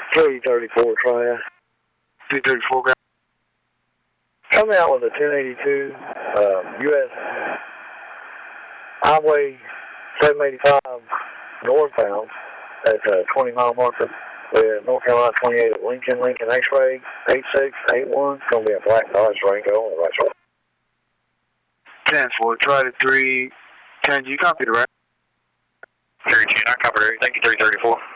334, try. 334, ground. Come out with a 1082, U.S. Highway 785 northbound. That's a 20-mile marker with North Carolina 28 at Lincoln X-ray 8681. It's going to be a black Dodge Durango on the right side. 10-4, try to 310. Do you copy the right? 310, I copy. Thank you, 334.